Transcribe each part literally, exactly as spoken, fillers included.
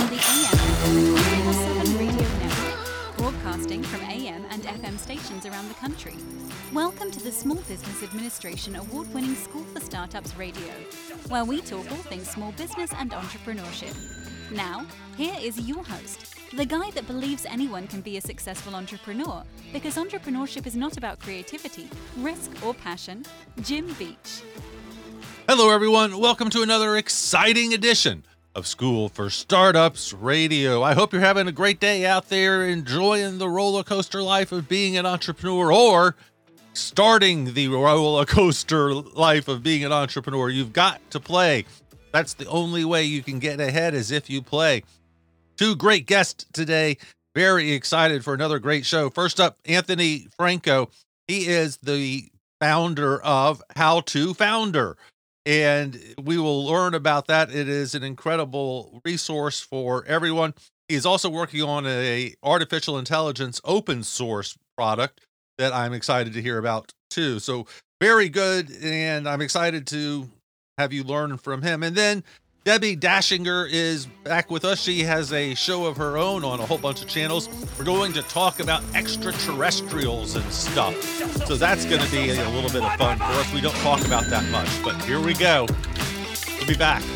on the A M and F M twenty-four seven Radio Network, broadcasting from A M and F M stations around the country. Welcome to the Small Business Administration award-winning School for Startups Radio, where we talk all things small business and entrepreneurship. Now, here is your host, the guy that believes anyone can be a successful entrepreneur, because entrepreneurship is not about creativity, risk, or passion, Jim Beach. Hello, everyone. Welcome to another exciting edition of School for Startups Radio. I hope you're having a great day out there, enjoying the roller coaster life of being an entrepreneur, or starting the roller coaster life of being an entrepreneur. You've got to play. That's the only way you can get ahead, is if you play. Two great guests today. Very excited for another great show. First up, Anthony Franco. He is the founder of How To Founder, and we will learn about that. It is an incredible resource for everyone. He's also working on a artificial intelligence open source product that I'm excited to hear about too. So very good, and I'm excited to have you learn from him. And then Debbie Dashinger is back with us. She has a show of her own on a whole bunch of channels. We're going to talk about extraterrestrials and stuff. So that's going to be a little bit of fun for us. We don't talk about that much, but here we go. We'll be back.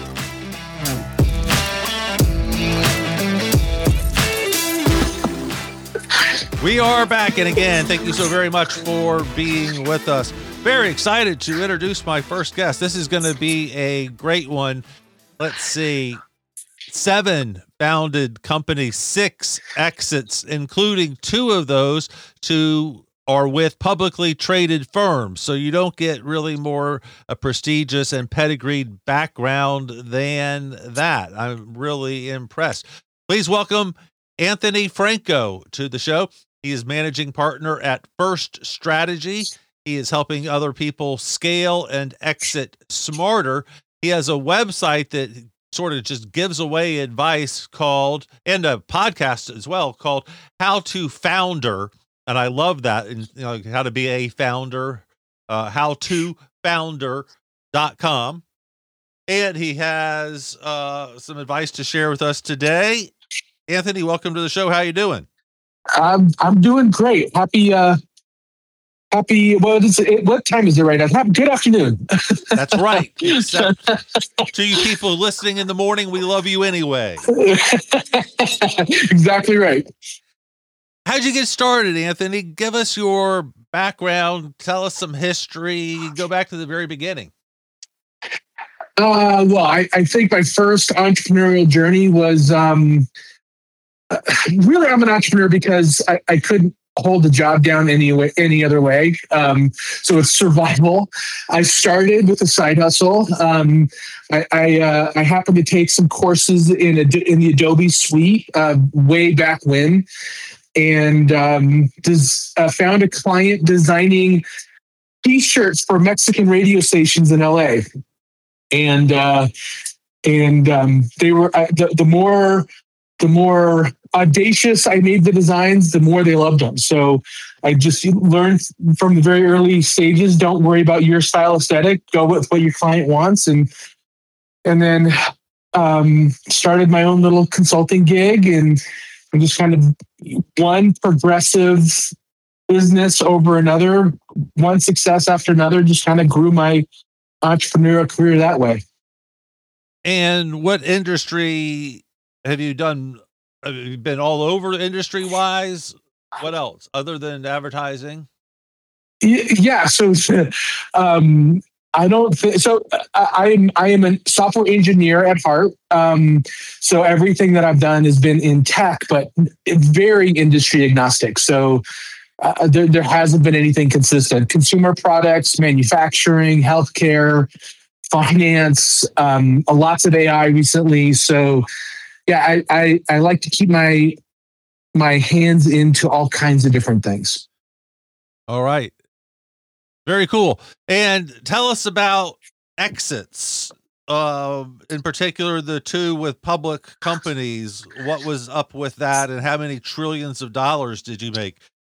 We are back, and again, thank you so very much for being with us. Very excited to introduce my first guest. This is going to be a great one. Let's see. Seven founded companies, six exits, including two of those to are with publicly traded firms. So you don't get really more a prestigious and pedigreed background than that. I'm really impressed. Please welcome Anthony Franco to the show. He is managing partner at First Strategy. He is helping other people scale and exit smarter. He has a website that sort of just gives away advice called, and a podcast as well, called How To Founder. And I love that. And you know, how to be a founder, uh, how to founder dot com. And he has uh, some advice to share with us today. Anthony, welcome to the show. How you doing? I'm I'm doing great. Happy uh happy what is it what time is it right now? Good afternoon. That's right. Except to you people listening in the morning, we love you anyway. Exactly right. How'd you get started, Anthony? Give us your background, tell us some history, go back to the very beginning. Uh well, I, I think my first entrepreneurial journey was um really, I'm an entrepreneur because I, I couldn't hold the job down any way, any other way. Um, so it's survival. I started with a side hustle. Um, I I, uh, I happened to take some courses in a, in the Adobe Suite uh, way back when, and um, des- uh, found a client designing T-shirts for Mexican radio stations in L A. And uh, and um, they were uh, the, the more the more audacious I made the designs, the more they loved them. So I just learned from the very early stages, don't worry about your style aesthetic, go with what your client wants. And, and then um, started my own little consulting gig, and, and just kind of one progressive business over another, one success after another, just kind of grew my entrepreneurial career that way. And what industry have you done? Have you been all over industry wise? What else other than advertising? Yeah. So, um, I don't think so. I am, I am a software engineer at heart. Um, so everything that I've done has been in tech, but very industry agnostic. So uh, there, there hasn't been anything consistent. Consumer products, manufacturing, healthcare, finance, um, lots of A I recently. So yeah, I, I, I like to keep my my hands into all kinds of different things. All right. Very cool. And tell us about exits, uh, in particular, the two with public companies. What was up with that, and how many trillions of dollars did you make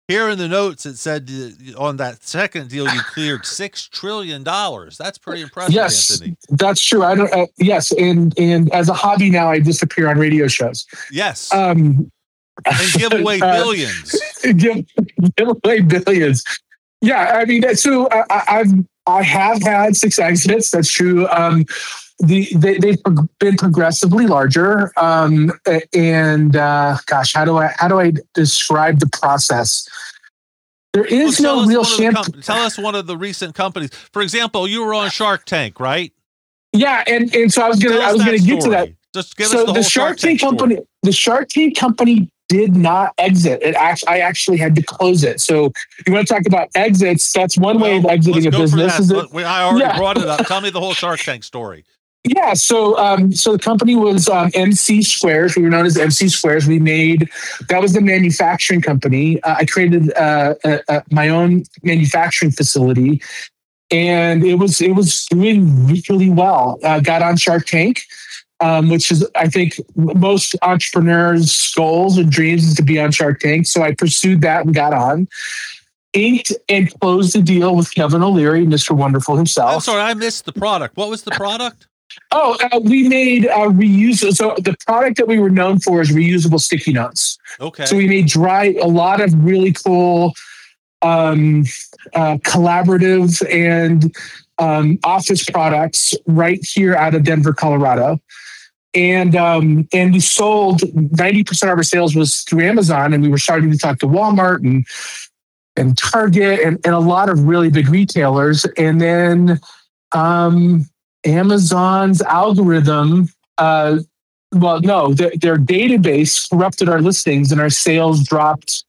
Here in the notes, it said uh, on that second deal, you cleared six trillion dollars. That's pretty impressive, Yes, Anthony. that's true. I don't. Uh, yes, and and as a hobby now, I just appear on radio shows. Yes. Um, and give away uh, billions. Give, give away billions. Yeah, I mean, so I, I've I have had six exits. That's true. Um, the they, they've been progressively larger. Um, and uh, gosh, how do I how do I describe the process? There is well, no real champ- champ. com- Tell us one of the recent companies. For example, you were on Shark Tank, right? Yeah, and, and so I was gonna Tell I was us gonna that get to story. that. Just give so us the, the whole Shark Tank story. company, the Shark Tank company did not exit. It actually, I actually had to close it. So you want to talk about exits? That's one way of Well, exiting a let's go for business. that. Is it, Let- we- I already Yeah. brought it up. Tell me the whole Shark Tank story. Yeah, so um, so the company was um, M C Squares. We were known as M C Squares. We made that was the manufacturing company. Uh, I created uh, uh, uh, my own manufacturing facility, and it was it was doing really well. Uh, got on Shark Tank, um, which is I think most entrepreneurs' goals and dreams is to be on Shark Tank. So I pursued that and got on. Inked and closed the deal with Kevin O'Leary, Mister Wonderful himself. I'm sorry, I missed the product. What was the product? Oh, uh, we made uh, reusable. So the product that we were known for is reusable sticky notes. Okay. So we made dry a lot of really cool um, uh, collaborative and um, office products right here out of Denver, Colorado. And um, and we sold ninety percent of our sales was through Amazon, and we were starting to talk to Walmart and and Target and, and a lot of really big retailers. And then um, Amazon's algorithm, uh, well, no, their, their database corrupted our listings and our sales dropped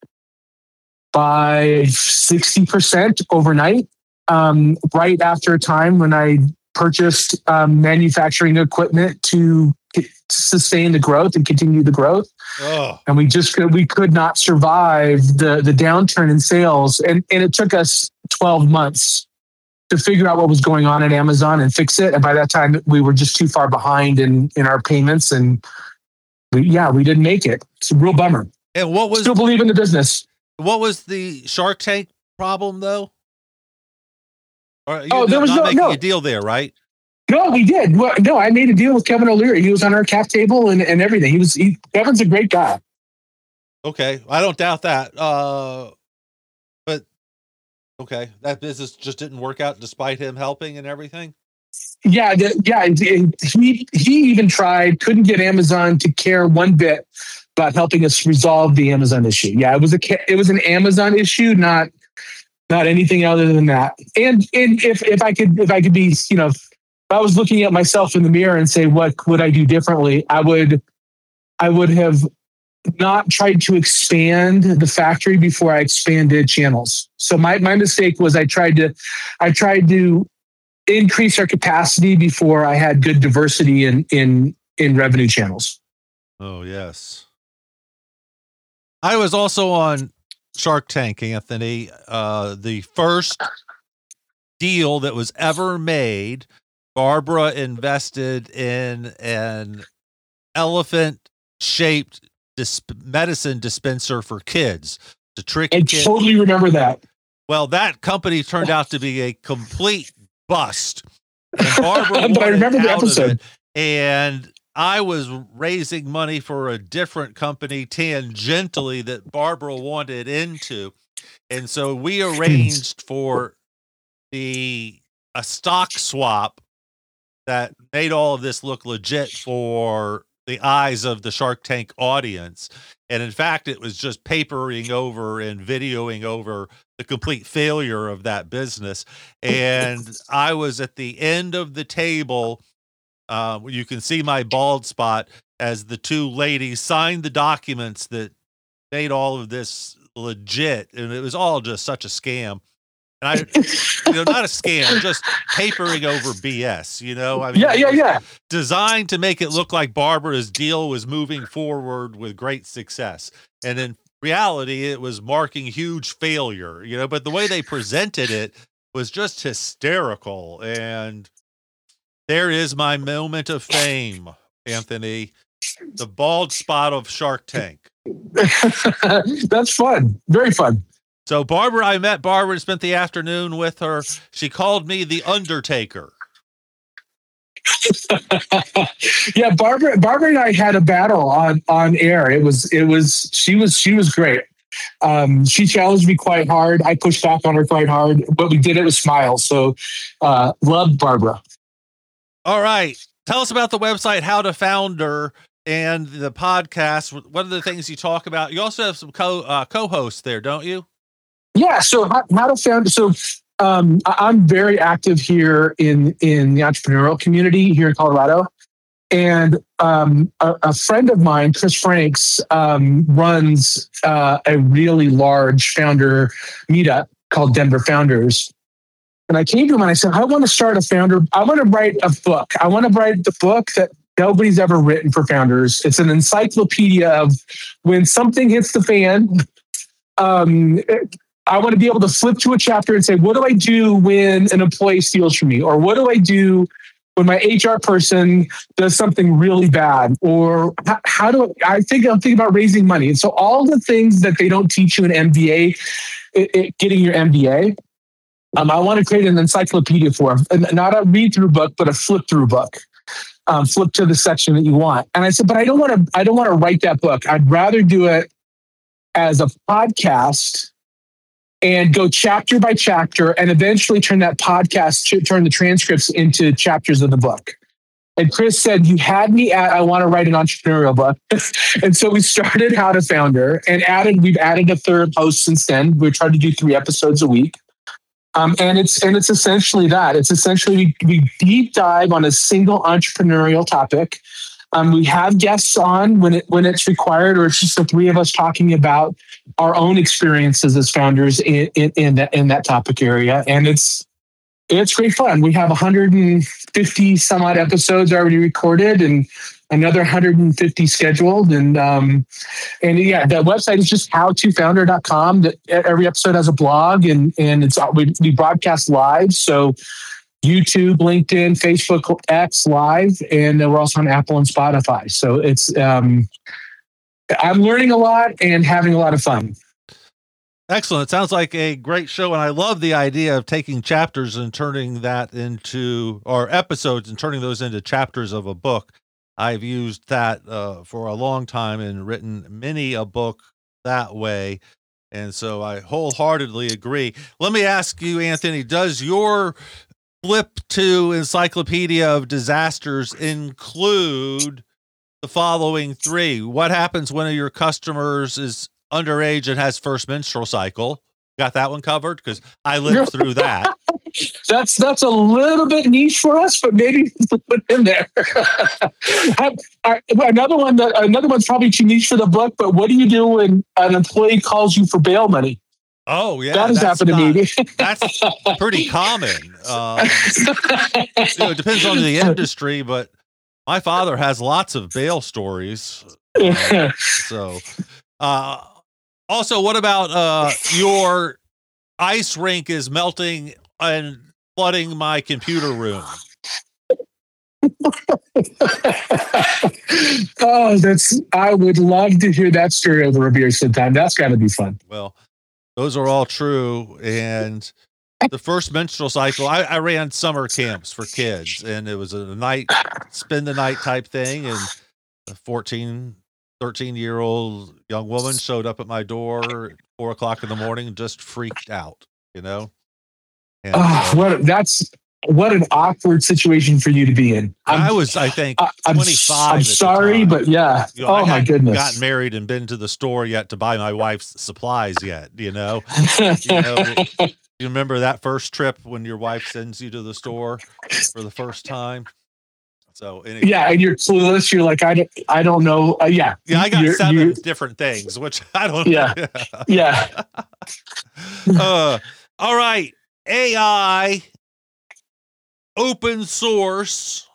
by sixty percent overnight, um, right after a time when I purchased um, manufacturing equipment to sustain the growth and continue the growth. Oh. And we just could, we could not survive the, the downturn in sales. And, and it took us twelve months to figure out what was going on at Amazon and fix it. And by that time, we were just too far behind in, in our payments. And we, yeah, we didn't make it. It's a real bummer. And what was Still believe in the business. what was the Shark Tank problem though? Or you Oh, there was not no- making no. a deal there, right? No, we did. Well, no, I made a deal with Kevin O'Leary. He was on our cap table and, and everything. He was, he, Kevin's a great guy. Okay, I don't doubt that. Uh, but okay, that business just didn't work out despite him helping and everything. Yeah, the, yeah. and He he even tried, couldn't get Amazon to care one bit about helping us resolve the Amazon issue. Yeah, it was a ca- it was an Amazon issue, not not anything other than that. And and if if I could if I could be, you know, if I was looking at myself in the mirror and say, what would I do differently? I would I would have not tried to expand the factory before I expanded channels. So my my mistake was I tried to I tried to increase our capacity before I had good diversity in in in revenue channels. Oh yes, I was also on Shark Tank, Anthony. Uh, the first deal that was ever made, Barbara invested in an elephant-shaped disp- medicine dispenser for kids to trick I kids. totally remember that. Well, that company turned out to be a complete bust. And Barbara But I wanted remember the out of episode. it, and I was raising money for a different company tangentially that Barbara wanted into. And so we arranged for the a stock swap that made all of this look legit for the eyes of the Shark Tank audience. And in fact, it was just papering over and videoing over the complete failure of that business. And I was at the end of the table. Uh, you can see my bald spot as the two ladies signed the documents that made all of this legit. And it was all just such a scam. And I, you know, not a scam, just papering over B S, you know? I mean, Yeah, yeah, yeah. designed to make it look like Barbara's deal was moving forward with great success. And in reality, it was marking huge failure, you know, but the way they presented it was just hysterical. And there is my moment of fame, Anthony, the bald spot of Shark Tank. That's fun. Very fun. So Barbara, I met Barbara and spent the afternoon with her. She called me the Undertaker. Yeah, Barbara, Barbara and I had a battle on, on air. It was, it was, she was, she was great. Um, she challenged me quite hard. I pushed back on her quite hard, but we did it with smiles. So, uh, loved Barbara. All right. Tell us about the website, How to Founder, and the podcast. What are the things you talk about? You also have some co uh, co-hosts there, don't you? Yeah. So how, how to Founder. So, um, I, I'm very active here in, in the entrepreneurial community here in Colorado. And um, a, a friend of mine, Chris Franks, um, runs uh, a really large founder meetup called Denver Founders. And I came to him and I said, I want to start a founder. I want to write a book. I want to write the book that nobody's ever written for founders. It's an encyclopedia of when something hits the fan. Um, I want to be able to flip to a chapter and say, what do I do when an employee steals from me? Or what do I do when my H R person does something really bad? Or how, how do I, I think I'm thinking about raising money. And so all the things that they don't teach you in M B A, it, it, getting your M B A, um, I want to create an encyclopedia for them. Not a read through book, but a flip through book. Um, flip to the section that you want. And I said, but I don't want to, I don't want to write that book. I'd rather do it as a podcast and go chapter by chapter and eventually turn that podcast, turn the transcripts into chapters of the book. And Chris said, you had me at, I want to write an entrepreneurial book. And so we started How to Founder and added, we've added a third host since then. We're trying to do three episodes a week. Um, and it's, and it's essentially that. It's essentially, we, we deep dive on a single entrepreneurial topic. Um, we have guests on when it when it's required, or it's just the three of us talking about our own experiences as founders in in, in that in that topic area, and it's it's great fun. We have one hundred fifty some odd episodes already recorded, and another one hundred fifty scheduled, and um, and yeah, the website is just how to founder dot com. That every episode has a blog, and and it's we, we broadcast live, so YouTube, LinkedIn, Facebook, X live, and we're also on Apple and Spotify. So it's, um, I'm learning a lot and having a lot of fun. Excellent. It sounds like a great show. And I love the idea of taking chapters and turning that into, or episodes and turning those into chapters of a book. I've used that uh, for a long time and written many a book that way. And so I wholeheartedly agree. Let me ask you, Anthony, does your flip to Encyclopedia of Disasters include the following three? What happens when your customers is underage and has first menstrual cycle? Got that one covered? Because I lived through that. That's that's a little bit niche for us, but maybe put it in there. I, I, another one that another one's probably too niche for the book. But what do you do when an employee calls you for bail money? Oh, yeah. That has happened not, to me. That's pretty common. Um, you know, it depends on the industry, but my father has lots of bail stories. Uh, so, uh, also, what about uh, your ice rink is melting and flooding my computer room? Oh, that's, I would love to hear that story over a beer sometime. That's got to be fun. Well, those are all true. And the first menstrual cycle, I, I ran summer camps for kids, and it was a night, spend the night type thing. And a fourteen, thirteen year old young woman showed up at my door at four o'clock in the morning, just freaked out, you know? And, oh, uh, what that's, what an awkward situation for you to be in. I'm, I was, I think, I'm, twenty-five. I'm sorry, but yeah. You know, oh I my goodness. Gotten married and been to the store yet to buy my wife's supplies yet. You know, you know, you remember that first trip when your wife sends you to the store for the first time? So anyway. Yeah, and you're clueless. You're like, I don't, I don't know. Uh, yeah, yeah, I got you're, 7 you're, different things, which I don't. Yeah, know. yeah. uh, all right, A I. Open source.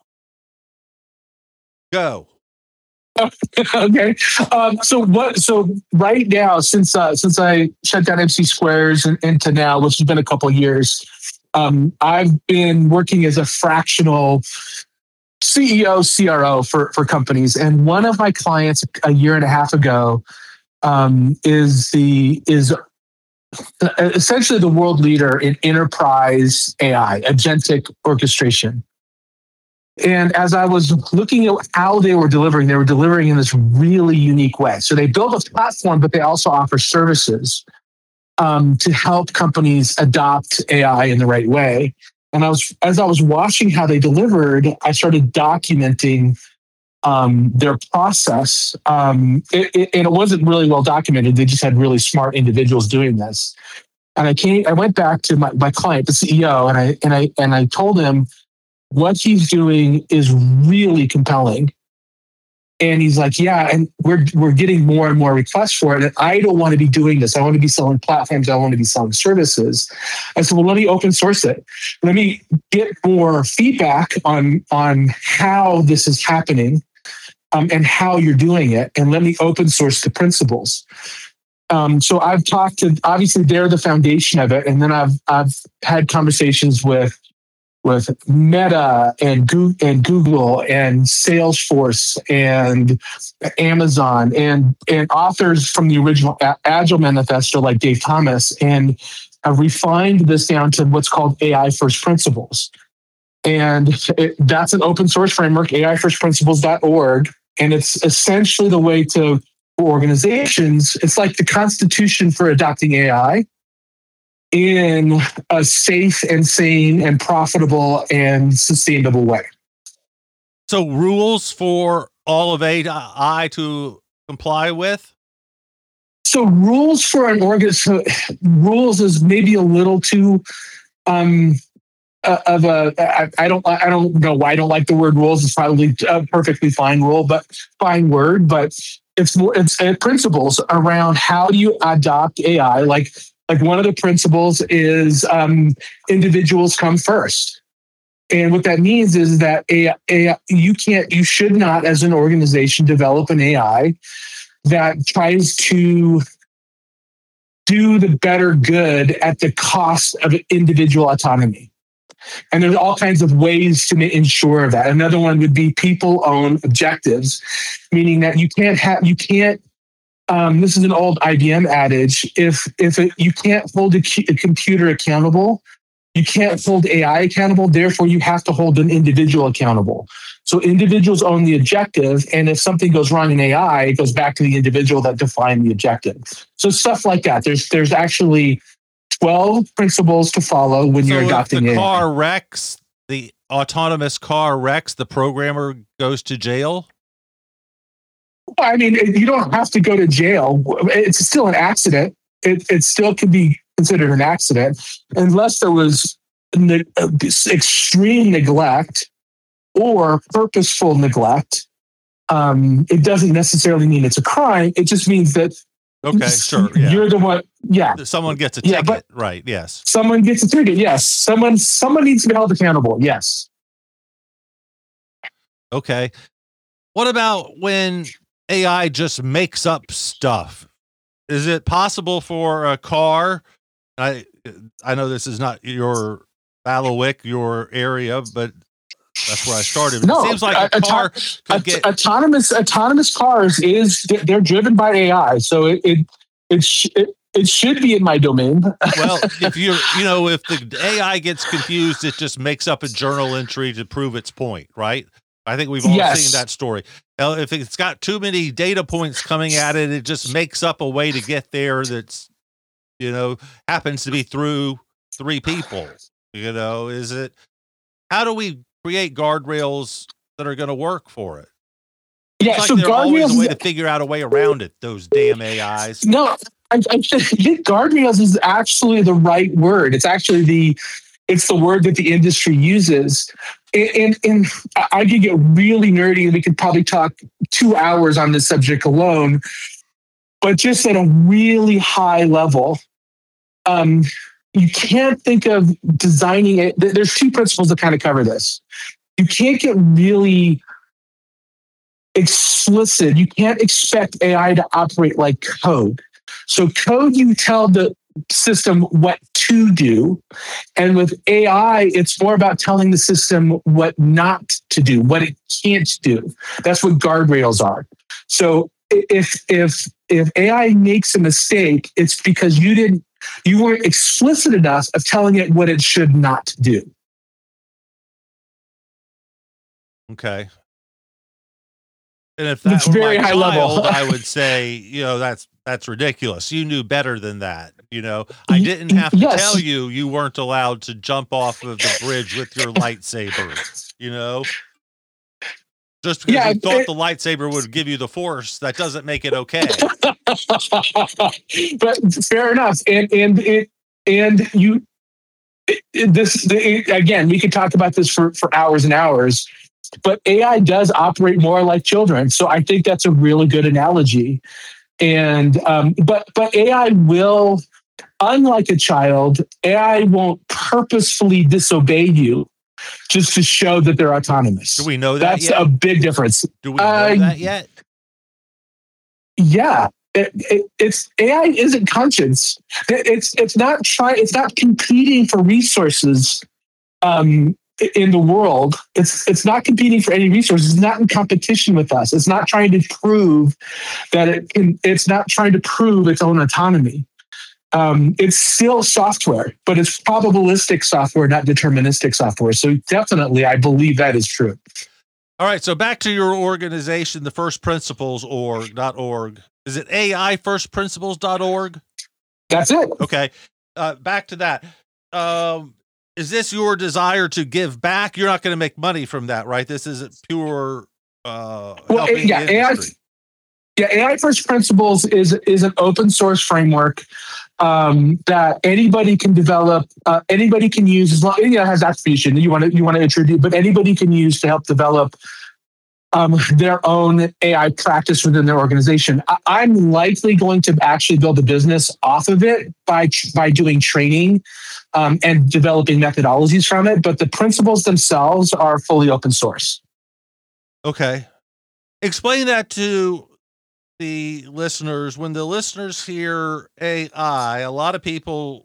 Go. Okay. Um, so what? So right now, since uh, since I shut down M C Squares and, and to now, which has been a couple of years, um, I've been working as a fractional C E O, C R O for for companies. And one of my clients a year and a half ago um, is the is essentially the world leader in enterprise A I, agentic orchestration. And as I was looking at how they were delivering, they were delivering in this really unique way. So they build a platform, but they also offer services um, to help companies adopt A I in the right way. And I was, as I was watching how they delivered, I started documenting um, their process. Um, it, it, and it wasn't really well documented. They just had really smart individuals doing this. And I came, I went back to my, my client, the C E O, and I and I and I told him what he's doing is really compelling. And he's like, yeah, and we're we're getting more and more requests for it. And I don't want to be doing this. I want to be selling platforms. I want to be selling services. I said, well, let me open source it. Let me get more feedback on, on how this is happening um, and how you're doing it. And let me open source the principles. Um, so I've talked to, obviously they're the foundation of it. And then I've I've had conversations with with Meta and Google and Google and Salesforce and Amazon and, and authors from the original Agile Manifesto like Dave Thomas. And I've refined this down to what's called A I First Principles. And it, that's an open source framework, A I first principles dot org. And it's essentially the way to for organizations. It's like the constitution for adopting A I in a safe and sane and profitable and sustainable way. So rules for all of A I to comply with? So rules for an organ, so rules is maybe a little too um, uh, of a, I, I don't, I don't know why I don't like the word rules. It's probably a perfectly fine rule, but fine word, but it's more, it's uh, principles around how do you adopt A I? Like, Like one of the principles is um, individuals come first. And what that means is that a, a, you can't, you should not, as an organization, develop an A I that tries to do the better good at the cost of individual autonomy. And there's all kinds of ways to ensure that. Another one would be people-owned objectives, meaning that you can't have, you can't, Um, this is an old I B M adage. If if it, you can't hold a, a computer accountable, you can't hold A I accountable. Therefore, you have to hold an individual accountable. So individuals own the objective, and if something goes wrong in A I, it goes back to the individual that defined the objective. So stuff like that. There's there's actually twelve principles to follow when so you're adopting if the A I. car wrecks, the autonomous car wrecks, the programmer goes to jail? I mean, you don't have to go to jail. It's still an accident. It, it still could be considered an accident unless there was ne- extreme neglect or purposeful neglect. Um, it doesn't necessarily mean it's a crime. It just means that okay, sure, yeah. you're the one. Yeah, someone gets a yeah, ticket, right? Yes, someone gets a ticket. Yes, someone someone needs to be held accountable. Yes. Okay. What about when A I just makes up stuff? Is it possible for a car? I I know this is not your bailiwick, your area, but that's where I started. No, it seems like a, a car auto- could get autonomous. Autonomous cars is they're driven by A I, so it it it, sh- it, it should be in my domain. Well, if you you know if the A I gets confused, it just makes up a journal entry to prove its point, right? I think we've all Yes. seen that story. If it's got too many data points coming at it, it just makes up a way to get there that's, you know, happens to be through three people. You know, is it, how do we create guardrails that are going to work for it? Yeah, It's like so there's always guardrails a way is- to figure out a way around it, those damn A Is. No, I, I think guardrails is actually the right word. It's actually the it's the word that the industry uses. And, and, and I could get really nerdy, and we could probably talk two hours on this subject alone. But just at a really high level, um, you can't think of designing it. There's two principles that kind of cover this. You can't get really explicit. You can't expect A I to operate like code. So code, you tell the system what to do. And with A I, it's more about telling the system what not to do, what it can't do. That's what guardrails are. So if if if A I makes a mistake, it's because you didn't You weren't explicit enough of telling it what it should not do. Okay. And if that It's were very my high child, level. I would say, you know, that's that's ridiculous. You knew better than that. You know, I didn't have to Yes. tell you you weren't allowed to jump off of the bridge with your lightsaber. You know, just because Yeah, you thought it- the lightsaber would give you the force, that doesn't make it okay. But fair enough. And and it and you it, it- this the, again, we could talk about this for, for hours and hours. But A I does operate more like children, so I think that's a really good analogy. And um, but but A I will, unlike a child, A I won't purposefully disobey you just to show that they're autonomous. Do we know that That's yet? a big difference. Do we know uh, that yet? Yeah, it, it, it's A I isn't conscious. It, it's it's not trying. It's not competing for resources um, i- in the world. It's it's not competing for any resources. It's not in competition with us. It's not trying to prove that it can. It's not trying to prove its own autonomy. Um, it's still software, but it's probabilistic software, not deterministic software. So definitely, I believe that is true. All right, so back to your organization, the first principles org dot org. Is it A I first principles dot org? That's it. Okay. Uh, back to that. Um, is this your desire to give back? You're not going to make money from that, right? This isn't pure uh Well, helping yeah, the A I industry. Yeah, A I First Principles is is an open source framework um, that anybody can develop. Uh, anybody can use as long you know, it has attribution. You want to you want to introduce, but anybody can use to help develop um, their own A I practice within their organization. I, I'm likely going to actually build a business off of it by by doing training um, and developing methodologies from it. But the principles themselves are fully open source. Okay. Explain that to the listeners. When the listeners hear A I, a lot of people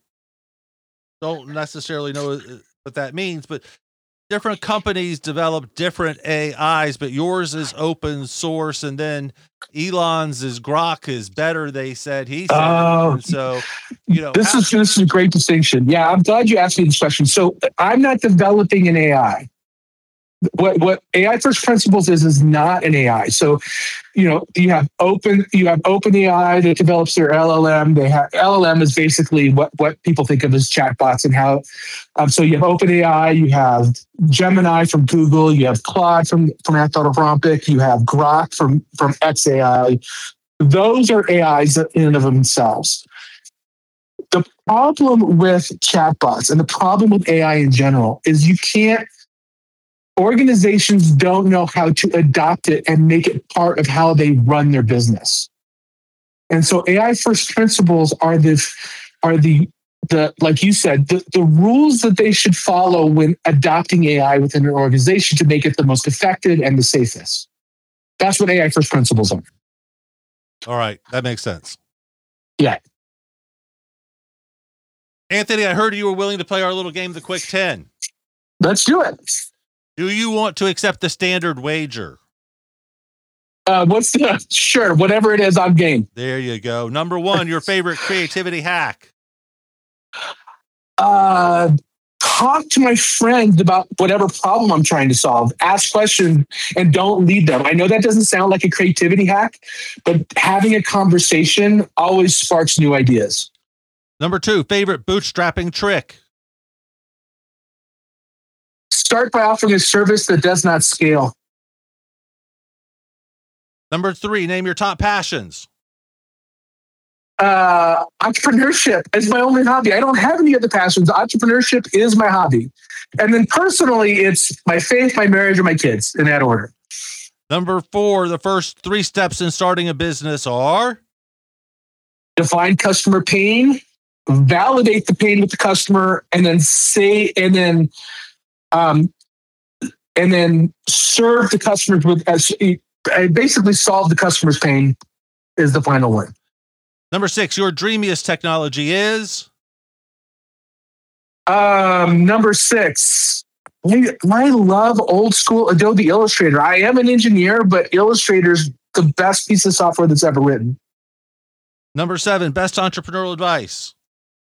don't necessarily know what that means, but different companies develop different A Is, but yours is open source, and then Elon's is Grok is better, they said. He said. Oh. And so, you know, This how- is this is a great distinction. Yeah, I'm glad you asked me this question. So I'm not developing an A I. What what A I First Principles is is not an A I. So, you know, you have open you have OpenAI that develops their L L M. They have L L M is basically what what people think of as chatbots and how. Um, so you have OpenAI, you have Gemini from Google, you have Claude from from Anthropic, you have Grok from from xAI. Those are A Is in and of themselves. The problem with chatbots and the problem with A I in general is you can't. Organizations don't know how to adopt it and make it part of how they run their business. And so A I First Principles are the are the the like you said, the, the rules that they should follow when adopting A I within their organization to make it the most effective and the safest. That's what A I First Principles are. all right, that makes sense. Yeah. Anthony, I heard you were willing to play our little game, the Quick ten. Let's do it. Do you want to accept the standard wager? Uh, what's the sure, whatever it is, I'm game. There you go. Number one, your favorite creativity hack. Uh talk to my friends about whatever problem I'm trying to solve. Ask questions and don't lead them. I know that doesn't sound like a creativity hack, but having a conversation always sparks new ideas. Number two, favorite bootstrapping trick. Start by offering a service that does not scale. Number three, name your top passions. Uh, entrepreneurship is my only hobby. I don't have any other passions. Entrepreneurship is my hobby. And then personally, it's my faith, my marriage, and my kids in that order. Number four, the first three steps in starting a business are Define customer pain, validate the pain with the customer, and then say, and then, um, and then serve the customers with as basically solve the customer's pain is the final one. number six, your dreamiest technology is Um, number six. I I love old school Adobe Illustrator. I am an engineer, but Illustrator's the best piece of software that's ever written. number seven, best entrepreneurial advice.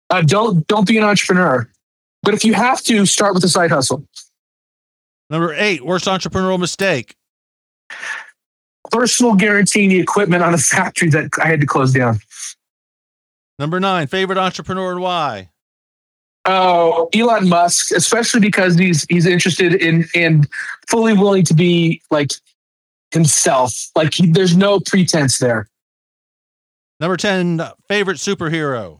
Uh, don't don't be an entrepreneur. But if you have to, start with a side hustle. Number eight, worst entrepreneurial mistake. Personal guaranteeing the equipment on a factory that I had to close down. Number nine, favorite entrepreneur and why? Oh, Elon Musk, especially because he's he's interested in and fully willing to be like himself. Like he, there's no pretense there. Number ten, favorite superhero.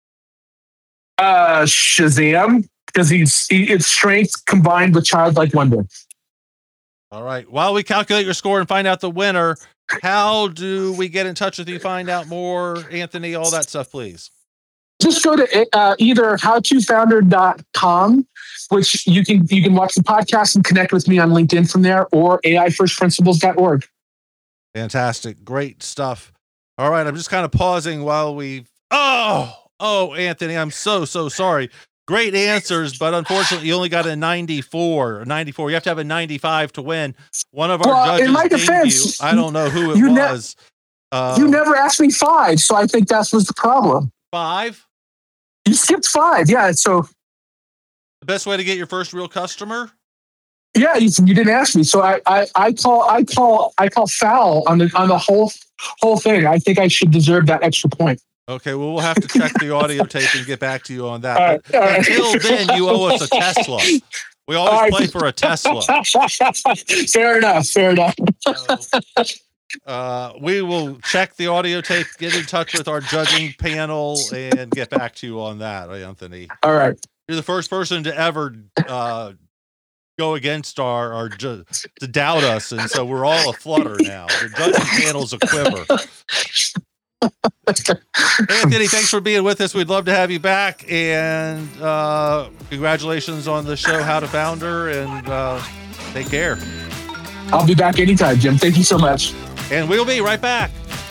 Uh, Shazam, because he's he, it's strength combined with childlike wonder. All right. While we calculate your score and find out the winner, how do we get in touch with you, find out more, Anthony, all that stuff, please? Just go to uh, either how to founder dot com, which you can you can watch the podcast and connect with me on LinkedIn from there, or A I first principles dot org. Fantastic. Great stuff. All right. I'm just kind of pausing while we... Oh, oh, Anthony, I'm so, so sorry. Great answers, but unfortunately, you only got a ninety-four. ninety-four. You have to have a ninety-five to win. One of our well, judges in my named defense, you. I don't know who it you was. Ne- uh, you never asked me five, so I think that was the problem. Five? You skipped five, yeah. So the best way to get your first real customer? Yeah, you, you didn't ask me, so I, I, I call I call I call foul on the on the whole whole thing. I think I should deserve that extra point. Okay, well, we'll have to check the audio tape and get back to you on that. All right, all right. Until then, you owe us a Tesla. We always right. play for a Tesla. Fair enough. Fair enough. So, uh, we will check the audio tape, get in touch with our judging panel, and get back to you on that, Anthony. All right. You're the first person to ever uh, go against our, our ju- to doubt us, and so we're all aflutter now. The judging panel's a quiver. Anthony, thanks for being with us. We'd love to have you back, and uh, congratulations on the show, How to Founder, and uh, take care. I'll be back anytime, Jim. Thank you so much. And we'll be right back.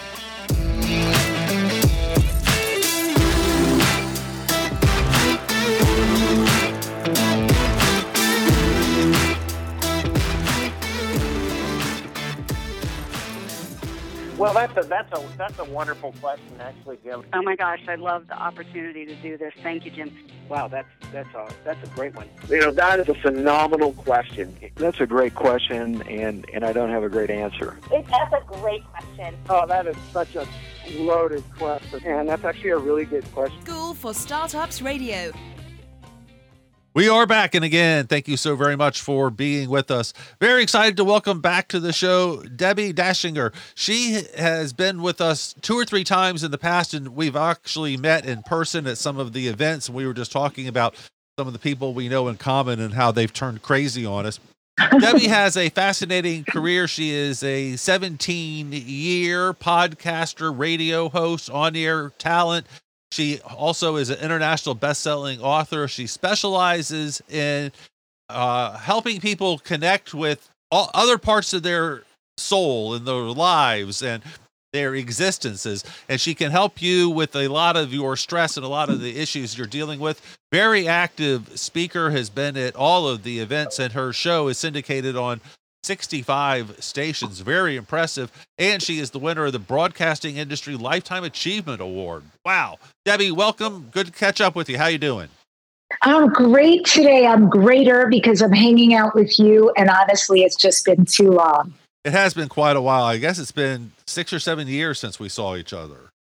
Well, that's a that's a that's a wonderful question, actually, Jim. Oh my gosh, I love the opportunity to do this. Thank you, Jim. Wow, that's that's a that's a great one. You know, that is a phenomenal question. That's a great question, and and I don't have a great answer. It, that's a great question. Oh, that is such a loaded question, and that's actually a really good question. School for Startups Radio. We are back, and again, thank you so very much for being with us. Very excited to welcome back to the show Debbie Dashinger. She has been with us two or three times in the past, and we've actually met in person at some of the events. And we were just talking about some of the people we know in common and how they've turned crazy on us. Debbie has a fascinating career. She is a seventeen-year podcaster, radio host, on-air talent. She also is an international best-selling author. She specializes in uh, helping people connect with all other parts of their soul and their lives and their existences. And she can help you with a lot of your stress and a lot of the issues you're dealing with. Very active speaker, has been at all of the events, and her show is syndicated on sixty-five stations. Very impressive. And she is the winner of the Broadcasting Industry Lifetime Achievement Award. Wow. Debbie, welcome. Good to catch up with you. How you doing? I'm great today. I'm greater because I'm hanging out with you. And honestly, it's just been too long. It has been quite a while. I guess it's been six or seven years since we saw each other.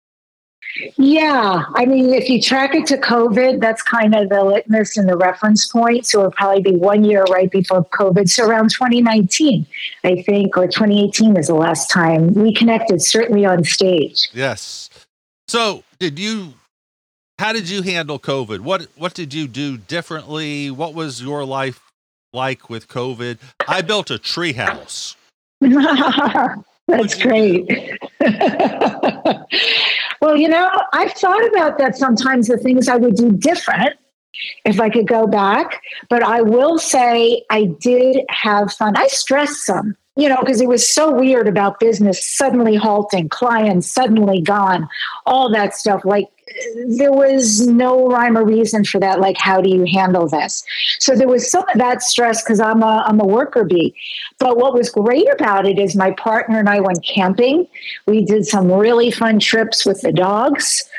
Yeah. I mean, if you track it to COVID, that's kind of the litmus and the reference point. So it'll probably be one year right before COVID. So around twenty nineteen, I think, or twenty eighteen is the last time we connected, certainly on stage. Yes. So did you, how did you handle COVID? What, what did you do differently? What was your life like with COVID? I built a tree house. That's great. Well, you know, I've thought about that sometimes, the things I would do different if I could go back. But I will say I did have fun. I stressed some, you know, because it was so weird about business suddenly halting, clients suddenly gone, all that stuff. Like there was no rhyme or reason for that. Like, how do you handle this? So there was some of that stress because I'm a, I'm a worker bee. But what was great about it is my partner and I went camping. We did some really fun trips with the dogs.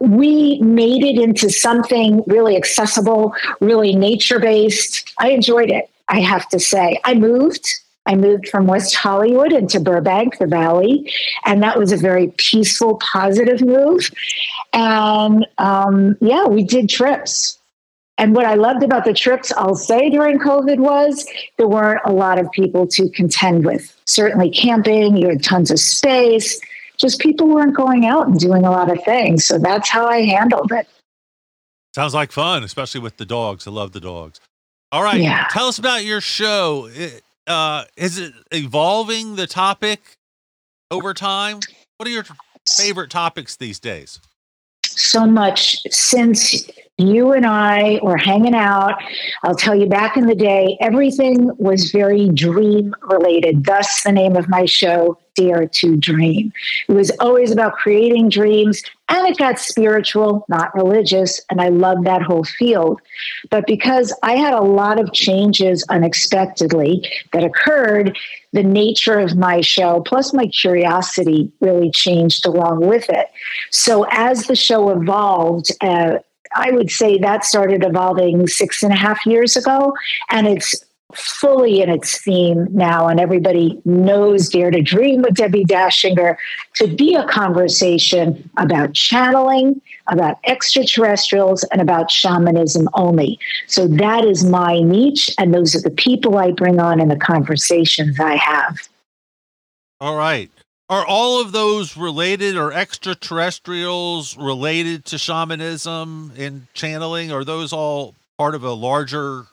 we made it into something really accessible, really nature-based. I enjoyed it, I have to say. I moved. I moved from West Hollywood into Burbank, the Valley, and that was a very peaceful, positive move. And um, yeah, we did trips. And what I loved about the trips, I'll say, during COVID was there weren't a lot of people to contend with. Certainly camping, you had tons of space. Just people weren't going out and doing a lot of things. So that's how I handled it. Sounds like fun, especially with the dogs. I love the dogs. All right. Yeah. Tell us about your show. Uh, is it evolving, the topic, over time? What are your favorite topics these days? So much. Since you and I were hanging out, I'll tell you, back in the day, everything was very dream related. Thus the name of my show, Dare to Dream. It was always about creating dreams, and it got spiritual, not religious, and I love that whole field. But because I had a lot of changes unexpectedly that occurred, the nature of my show, plus my curiosity, really changed along with it. So as the show evolved, uh, I would say that started evolving six and a half years ago, and it's fully in its theme now, and everybody knows Dare to Dream with Debbie Dashinger to be a conversation about channeling, about extraterrestrials, and about shamanism only. So that is my niche, and those are the people I bring on in the conversations I have. All right. Are all of those related, or extraterrestrials related to shamanism and channeling? Are those all part of a larger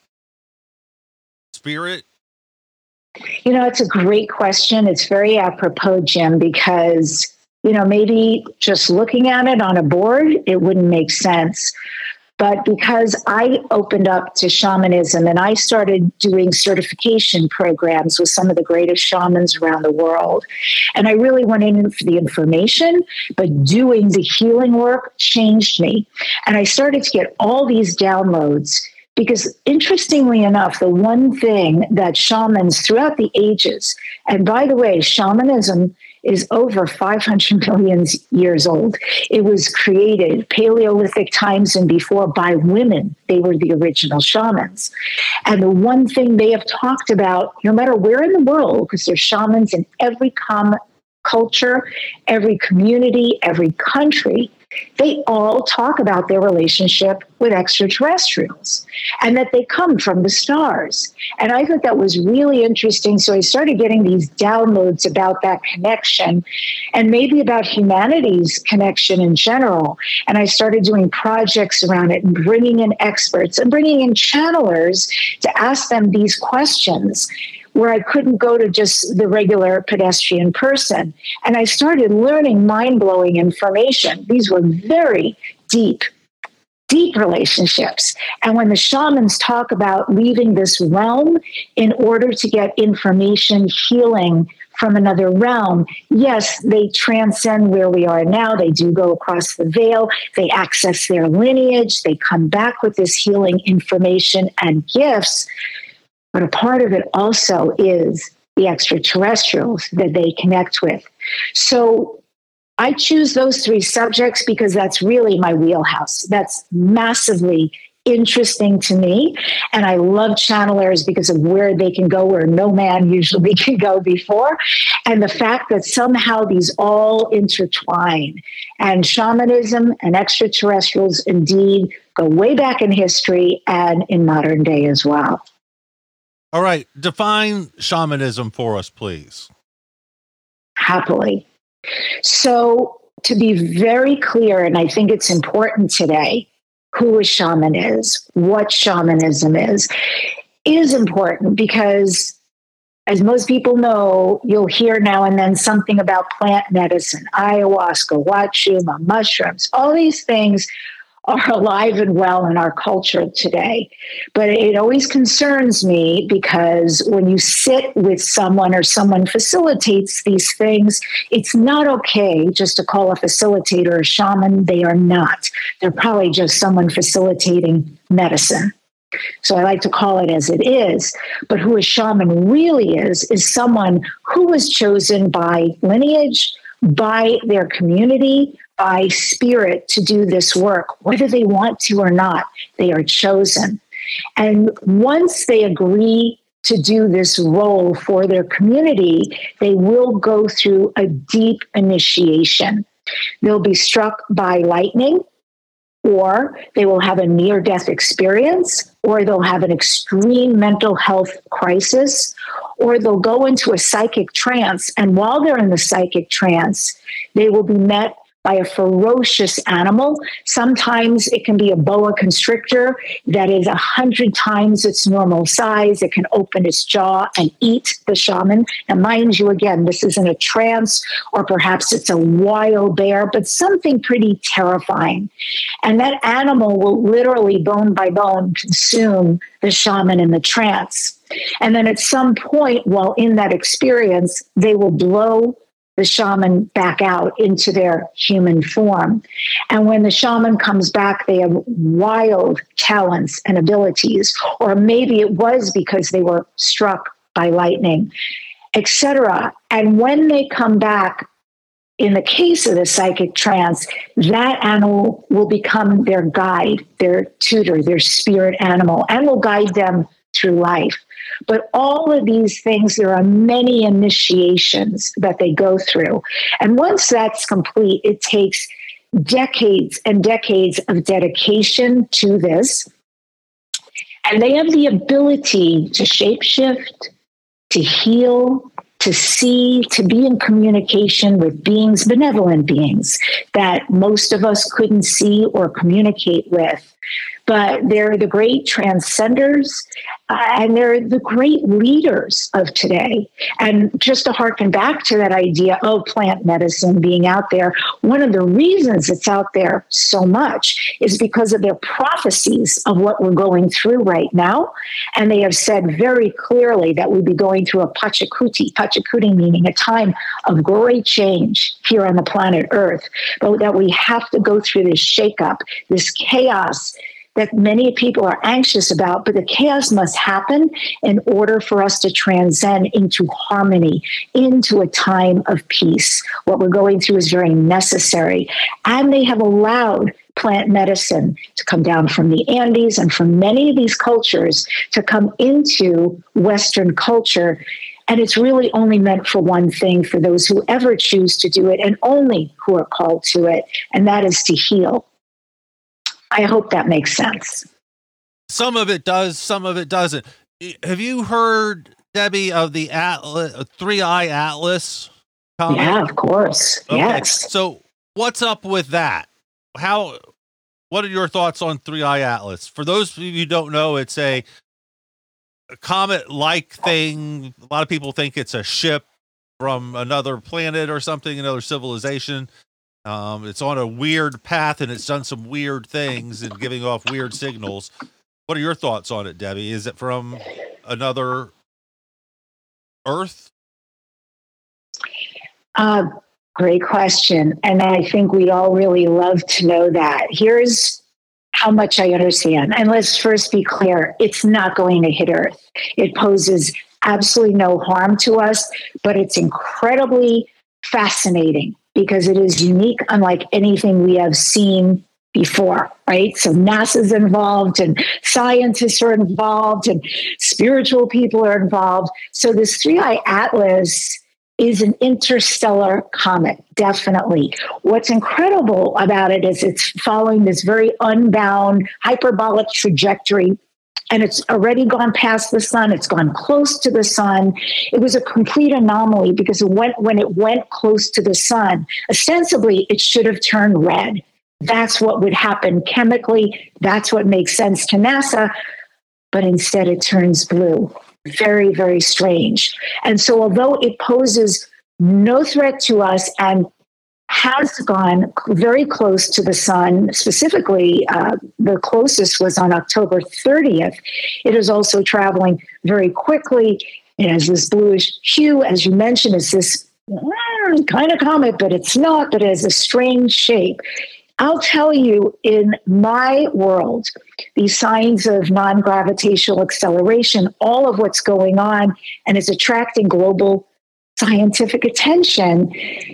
spirit? You know, it's a great question. It's very apropos, Jim, because, you know, maybe just looking at it on a board, it wouldn't make sense. But because I opened up to shamanism and I started doing certification programs with some of the greatest shamans around the world, and I really went in for the information, but doing the healing work changed me. And I started to get all these downloads because, interestingly enough, the one thing that shamans throughout the ages, and by the way, shamanism is over five hundred million years old. It was created Paleolithic times and before by women. They were the original shamans. And the one thing they have talked about, no matter where in the world, because there's shamans in every com- culture, every community, every country, they all talk about their relationship with extraterrestrials and that they come from the stars. And I thought that was really interesting. So I started getting these downloads about that connection and maybe about humanity's connection in general. And I started doing projects around it and bringing in experts and bringing in channelers to ask them these questions, where I couldn't go to just the regular pedestrian person. And I started learning mind-blowing information. These were very deep, deep relationships. And when the shamans talk about leaving this realm in order to get information, healing from another realm, yes, they transcend where we are now. They do go across the veil. They access their lineage. They come back with this healing information and gifts. But a part of it also is the extraterrestrials that they connect with. So I choose those three subjects because that's really my wheelhouse. That's massively interesting to me. And I love channelers because of where they can go, where no man usually can go before. And the fact that somehow these all intertwine. And shamanism and extraterrestrials indeed go way back in history and in modern day as well. All right. Define shamanism for us, please. Happily. So to be very clear, and I think it's important today, who a shaman is, what shamanism is, is important because, as most people know, you'll hear now and then something about plant medicine, ayahuasca, wachuma, mushrooms, all these things are alive and well in our culture today. But it always concerns me because when you sit with someone or someone facilitates these things, it's not okay just to call a facilitator a shaman. They are not. They're probably just someone facilitating medicine. So I like to call it as it is. But who a shaman really is, is someone who was chosen by lineage, by their community, by spirit to do this work, whether they want to or not. They are chosen. And once they agree to do this role for their community, they will go through a deep initiation. They'll be struck by lightning, or they will have a near-death experience, or they'll have an extreme mental health crisis, or they'll go into a psychic trance. And while they're in the psychic trance, they will be met by a ferocious animal. Sometimes it can be a boa constrictor that is a hundred times its normal size. It can open its jaw and eat the shaman. And mind you, again, this isn't a trance, or perhaps it's a wild bear, but something pretty terrifying. And that animal will literally, bone by bone, consume the shaman in the trance. And then at some point, while in that experience, they will blow the shaman back out into their human form. And when the shaman comes back, they have wild talents and abilities, or maybe it was because they were struck by lightning, et cetera. And when they come back, in the case of the psychic trance, that animal will become their guide, their tutor, their spirit animal, and will guide them through life. But all of these things, there are many initiations that they go through. And once that's complete, it takes decades and decades of dedication to this. And they have the ability to shapeshift, to heal, to see, to be in communication with beings, benevolent beings that most of us couldn't see or communicate with. But they're the great transcenders, uh, and they're the great leaders of today. And just to harken back to that idea of plant medicine being out there, one of the reasons it's out there so much is because of their prophecies of what we're going through right now. And they have said very clearly that we'll be going through a Pachacuti, Pachacuti meaning a time of great change here on the planet Earth, but that we have to go through this shakeup, this chaos that many people are anxious about, but the chaos must happen in order for us to transcend into harmony, into a time of peace. What we're going through is very necessary. And they have allowed plant medicine to come down from the Andes and from many of these cultures to come into Western culture. And it's really only meant for one thing, for those who ever choose to do it, and only who are called to it, and that is to heal. I hope that makes sense. Some of it does, some of it doesn't. Have you heard, Debbie, of the Atlas, Three Eye Atlas? Comment? Yeah, of course. Okay. Yes. So what's up with that? How, what are your thoughts on Three Eye Atlas? For those of you who don't know, it's a, a comet-like thing. A lot of people think it's a ship from another planet or something, another civilization. Um, it's on a weird path, and it's done some weird things and giving off weird signals. What are your thoughts on it, Debbie? Is it from another Earth? Uh, great question. And I think we'd all really love to know that. Here's how much I understand. And let's first be clear. It's not going to hit Earth. It poses absolutely no harm to us, but it's incredibly fascinating because it is unique, unlike anything we have seen before, right? So NASA's involved, and scientists are involved, and spiritual people are involved. So this Three Eye Atlas is an interstellar comet, definitely. What's incredible about it is it's following this very unbound, hyperbolic trajectory, and it's already gone past the sun. It's gone close to the sun. It was a complete anomaly because it went, when it went close to the sun, ostensibly it should have turned red. That's what would happen chemically. That's what makes sense to NASA. But instead it turns blue. Very, very strange. And so although it poses no threat to us and has gone very close to the sun, specifically uh, the closest was on October thirtieth. It is also traveling very quickly. It has this bluish hue, as you mentioned, it's this mm, kind of comet, but it's not, but it has a strange shape. I'll tell you, in my world, these signs of non-gravitational acceleration, all of what's going on and is attracting global scientific attention,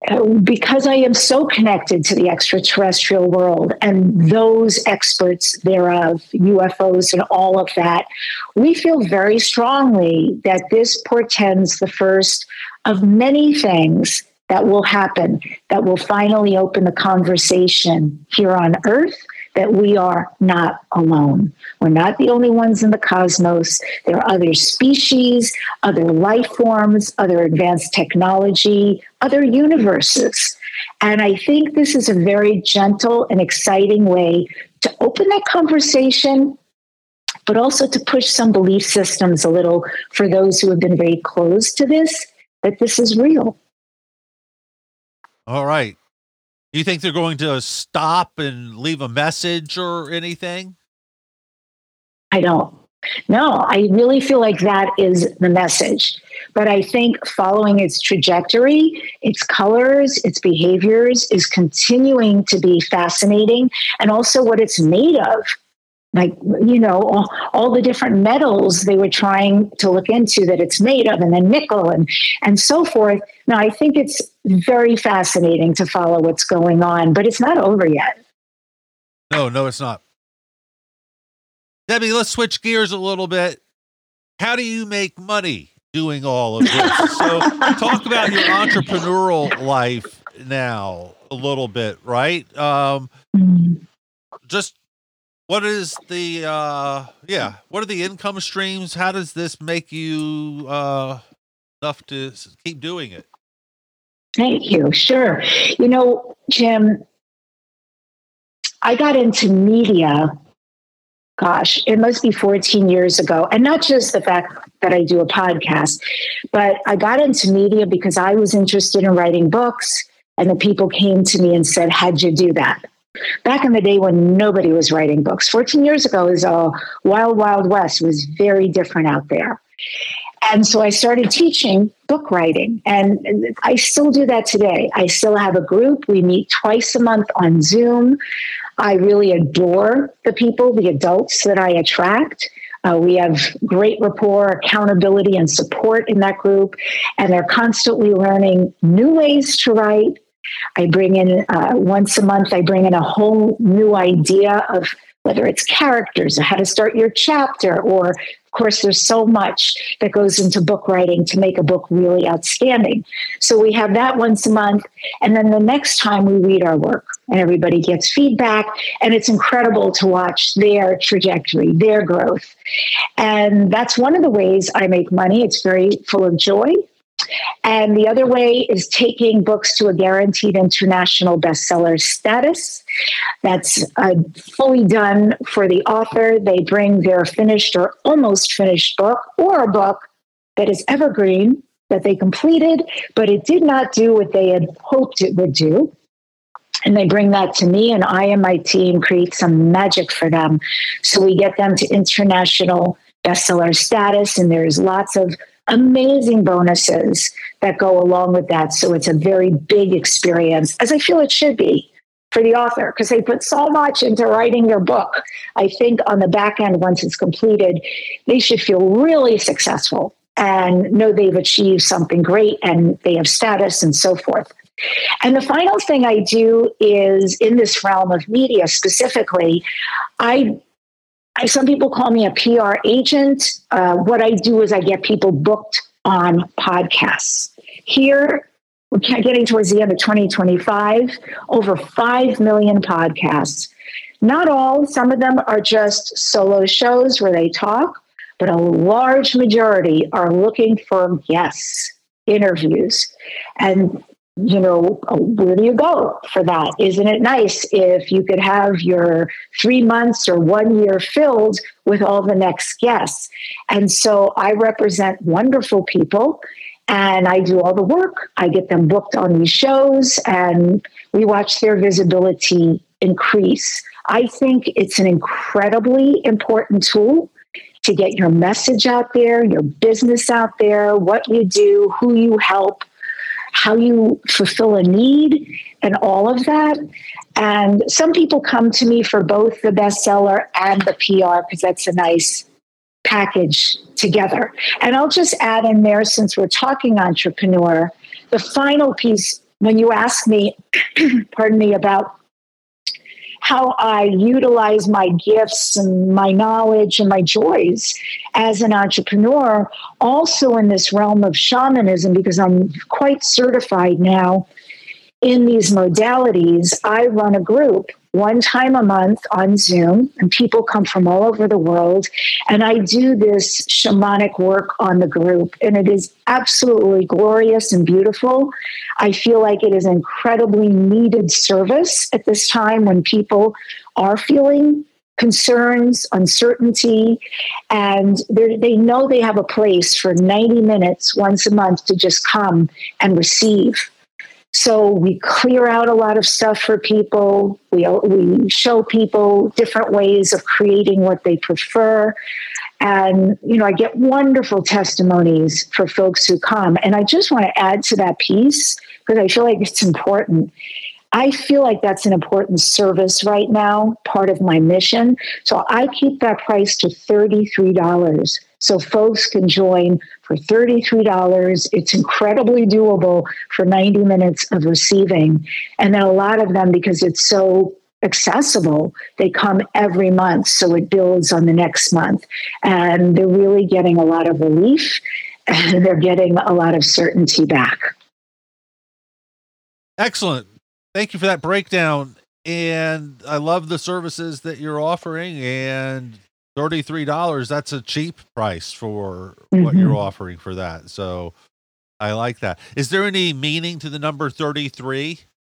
uh, because I am so connected to the extraterrestrial world and those experts thereof, U F Os and all of that, we feel very strongly that this portends the first of many things that will happen, that will finally open the conversation here on Earth, that we are not alone. We're not the only ones in the cosmos. There are other species, other life forms, other advanced technology, other universes. And I think this is a very gentle and exciting way to open that conversation, but also to push some belief systems a little for those who have been very close to this, that this is real. All right. Do you think they're going to stop and leave a message or anything? I don't. No, I really feel like that is the message. But I think following its trajectory, its colors, its behaviors is continuing to be fascinating. And also what it's made of. Like, you know, all, all the different metals they were trying to look into that it's made of, and then nickel and, and so forth. Now, I think it's very fascinating to follow what's going on, but it's not over yet. No, no, it's not. Debbie, let's switch gears a little bit. How do you make money doing all of this? So talk about your entrepreneurial life now a little bit, right? Um, mm-hmm. Just what is the, uh, yeah, what are the income streams? How does this make you uh, enough to keep doing it? Thank you. Sure. You know, Jim, I got into media, gosh, it must be fourteen years ago. And not just the fact that I do a podcast, but I got into media because I was interested in writing books. And the people came to me and said, how'd you do that? Back in the day when nobody was writing books, fourteen years ago, is a wild, wild west. It was very different out there. And so I started teaching book writing, and I still do that today. I still have a group. We meet twice a month on Zoom. I really adore the people, the adults that I attract. Uh, we have great rapport, accountability, and support in that group, and they're constantly learning new ways to write. I bring in, uh, once a month, I bring in a whole new idea of whether it's characters or how to start your chapter, or of course, there's so much that goes into book writing to make a book really outstanding. So we have that once a month. And then the next time we read our work and everybody gets feedback, and it's incredible to watch their trajectory, their growth. And that's one of the ways I make money. It's very full of joy. And the other way is taking books to a guaranteed international bestseller status. That's uh, fully done for the author. They bring their finished or almost finished book, or a book that is evergreen, that they completed, but it did not do what they had hoped it would do. And they bring that to me, and I and my team create some magic for them. So we get them to international bestseller status, and there's lots of amazing bonuses that go along with that. So it's a very big experience, as I feel it should be for the author, because they put so much into writing their book. I think on the back end, once it's completed, they should feel really successful and know they've achieved something great and they have status and so forth. And the final thing I do is, in this realm of media specifically, I I, some people call me a P R agent. Uh, what I do is I get people booked on podcasts. Here, we're getting towards the end of twenty twenty-five, over five million podcasts. Not all, some of them are just solo shows where they talk, but a large majority are looking for guests, interviews. And you know, where do you go for that? Isn't it nice if you could have your three months or one year filled with all the next guests? And so I represent wonderful people, and I do all the work. I get them booked on these shows, and we watch their visibility increase. I think it's an incredibly important tool to get your message out there, your business out there, what you do, who you help, how you fulfill a need, and all of that. And some people come to me for both the bestseller and the P R, because that's a nice package together. And I'll just add in there, since we're talking entrepreneur, the final piece when you ask me, pardon me, about how I utilize my gifts and my knowledge and my joys as an entrepreneur, also in this realm of shamanism, because I'm quite certified now in these modalities, I run a group one time a month on Zoom, and people come from all over the world. And I do this shamanic work on the group, and it is absolutely glorious and beautiful. I feel like it is incredibly needed service at this time when people are feeling concerns, uncertainty, and they know they have a place for ninety minutes once a month to just come and receive. So we clear out a lot of stuff for people. We, we show people different ways of creating what they prefer. And, you know, I get wonderful testimonies for folks who come. And I just want to add to that piece because I feel like it's important. I feel like that's an important service right now, part of my mission. So I keep that price to thirty-three dollars. So folks can join for thirty-three dollars. It's incredibly doable for ninety minutes of receiving. And then a lot of them, because it's so accessible, they come every month. So it builds on the next month. And they're really getting a lot of relief and they're getting a lot of certainty back. Excellent. Thank you for that breakdown. And I love the services that you're offering, and thirty-three dollars, that's a cheap price for mm-hmm. what you're offering for that. So I like that. Is there any meaning to the number thirty-three?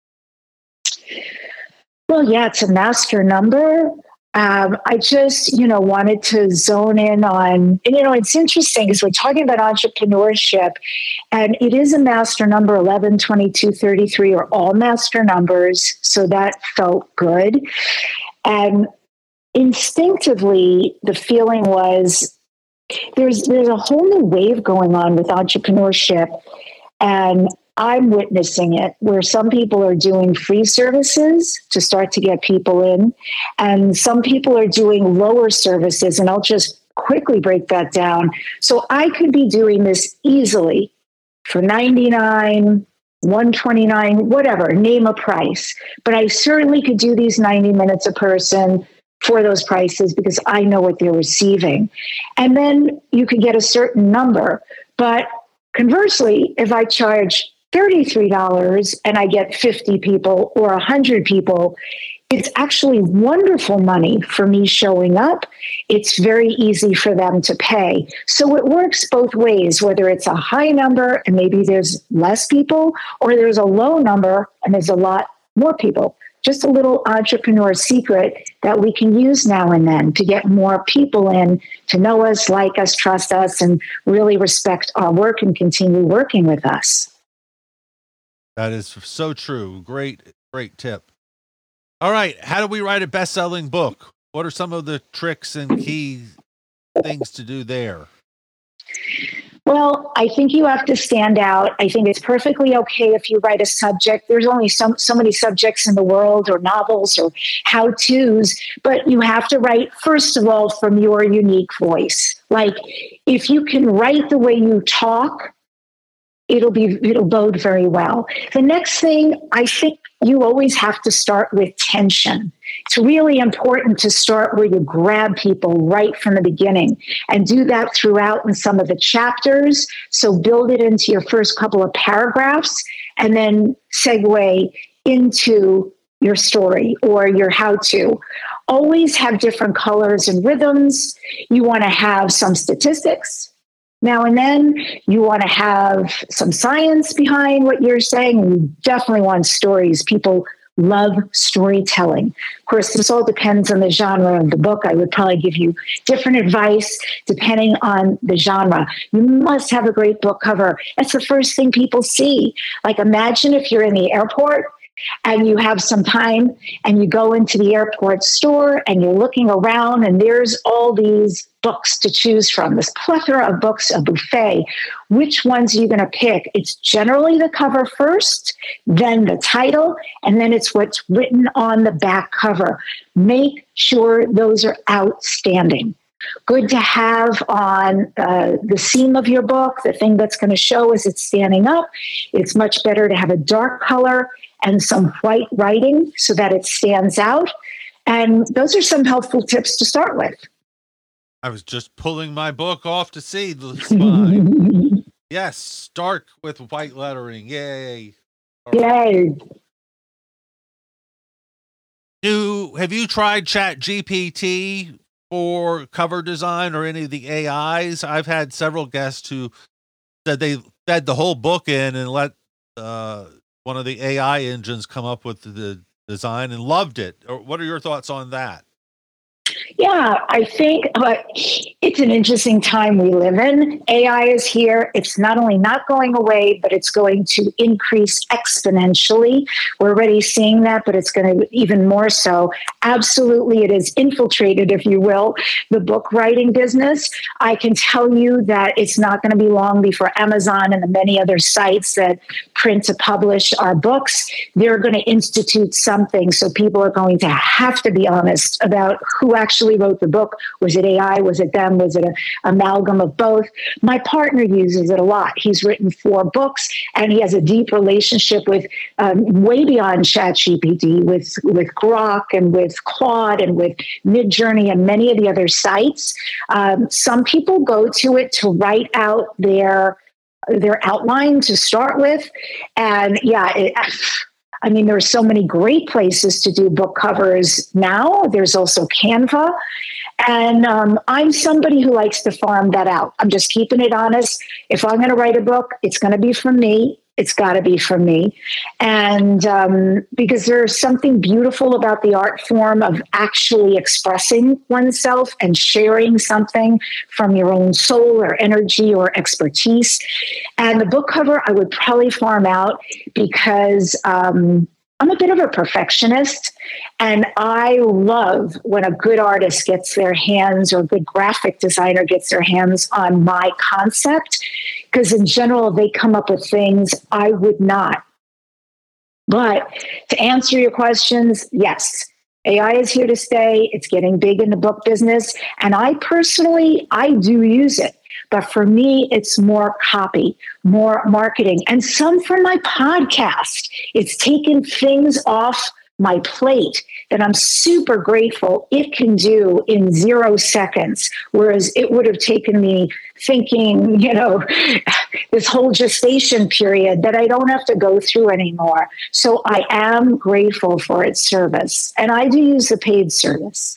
Well, yeah, it's a master number. Um, I just, you know, wanted to zone in on, and, you know, it's interesting because we're talking about entrepreneurship, and it is a master number. Eleven, twenty-two, thirty-three are all master numbers. So that felt good. And instinctively, the feeling was there's there's a whole new wave going on with entrepreneurship, and I'm witnessing it where some people are doing free services to start to get people in, and some people are doing lower services, and I'll just quickly break that down. So I could be doing this easily for ninety-nine, one twenty-nine, whatever, name a price, but I certainly could do these ninety minutes a person for those prices because I know what they're receiving. And then you could get a certain number. But conversely, if I charge thirty-three dollars and I get fifty people or one hundred people, it's actually wonderful money for me showing up. It's very easy for them to pay. So it works both ways, whether it's a high number and maybe there's less people, or there's a low number and there's a lot more people. Just a little entrepreneur secret that we can use now and then to get more people in to know us, like us, trust us, and really respect our work and continue working with us. That is so true. Great, great tip. All right. How do we write a best-selling book? What are some of the tricks and key things to do there? Well, I think you have to stand out. I think it's perfectly okay if you write a subject. There's only so, so many subjects in the world, or novels or how-tos, but you have to write, first of all, from your unique voice. Like, if you can write the way you talk, it'll be, it'll bode very well. The next thing, I think you always have to start with tension. It's really important to start where you grab people right from the beginning and do that throughout in some of the chapters. So build it into your first couple of paragraphs and then segue into your story or your how-to. Always have different colors and rhythms. You want to have some statistics. Now and then you want to have some science behind what you're saying. You definitely want stories. People love storytelling. Of course, this all depends on the genre of the book. I would probably give you different advice depending on the genre. You must have a great book cover. That's the first thing people see. Like, imagine if you're in the airport and you have some time and you go into the airport store and you're looking around and there's all these books to choose from, this plethora of books, a buffet. Which ones are you going to pick? It's generally the cover first, then the title, and then it's what's written on the back cover. Make sure those are outstanding. good to have on uh, the seam of your book, the thing that's going to show as it's standing up. It's much better to have a dark color and some white writing so that it stands out. And those are some helpful tips to start with. I was just pulling my book off to see the spine. Yes, dark with white lettering. Yay. All right. Yay. Do have you tried Chat G P T for cover design or any of the A Is? I've had several guests who said they fed the whole book in and let uh, one of the A I engines come up with the design and loved it. Or what are your thoughts on that? Yeah, I think uh, it's an interesting time we live in. A I is here. It's not only not going away, but it's going to increase exponentially. We're already seeing that, but it's going to even more so. Absolutely, it has infiltrated, if you will, the book writing business. I can tell you that it's not going to be long before Amazon and the many other sites that print to publish our books, they're going to institute something. So people are going to have to be honest about who actually wrote the book. Was it A I? Was it them? Was it an amalgam of both? My partner uses it a lot. He's written four books, and he has a deep relationship with um, way beyond ChatGPT, with with Grok and with Claude and with Midjourney and many of the other sites. Um, some people go to it to write out their their outline to start with, and yeah. It, I mean, there are so many great places to do book covers now. There's also Canva. And um, I'm somebody who likes to farm that out. I'm just keeping it honest. If I'm going to write a book, it's going to be from me. It's got to be from me. And um, because there's something beautiful about the art form of actually expressing oneself and sharing something from your own soul or energy or expertise. And the book cover, I would probably farm out because um, I'm a bit of a perfectionist, and I love when a good artist gets their hands or a good graphic designer gets their hands on my concept, because in general, they come up with things I would not. But to answer your questions, yes, A I is here to stay. It's getting big in the book business. And I personally, I do use it. But for me, it's more copy, more marketing, and some for my podcast. It's taken things off my plate that I'm super grateful it can do in zero seconds, whereas it would have taken me thinking, you know, this whole gestation period that I don't have to go through anymore. So I am grateful for its service, and I do use the paid service.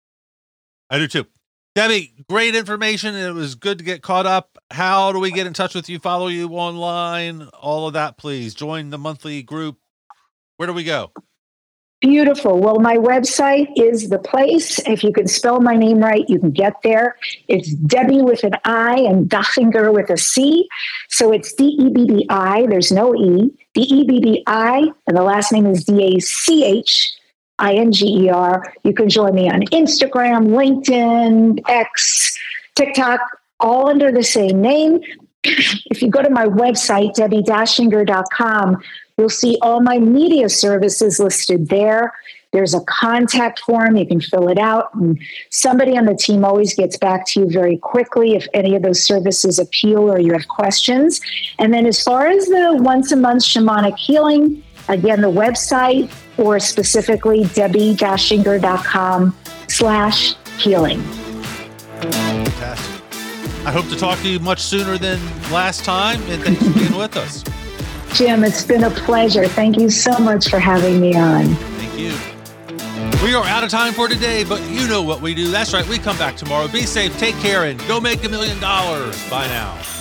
I do too. Debbie, great information. It was good to get caught up. How do we get in touch with you, follow you online, all of that, please? Join the monthly group. Where do we go? Beautiful. Well, my website is the place. If you can spell my name right, you can get there. It's Debbie with an I and Dachinger with a C. So it's D E B B I. There's no E. D E B B I. And the last name is D A C H I N G E R. You can join me on Instagram, LinkedIn, X, TikTok, all under the same name. If you go to my website, debbie dachinger dot com, you'll see all my media services listed there. There's a contact form. You can fill it out, and somebody on the team always gets back to you very quickly if any of those services appeal or you have questions. And then as far as the once a month shamanic healing, again, the website, or specifically debbie dachinger dot com slash healing. Fantastic. I hope to talk to you much sooner than last time, and thanks for being with us. Jim, it's been a pleasure. Thank you so much for having me on. Thank you. We are out of time for today, but you know what we do. That's right. We come back tomorrow. Be safe, take care, and go make a million dollars. Bye now.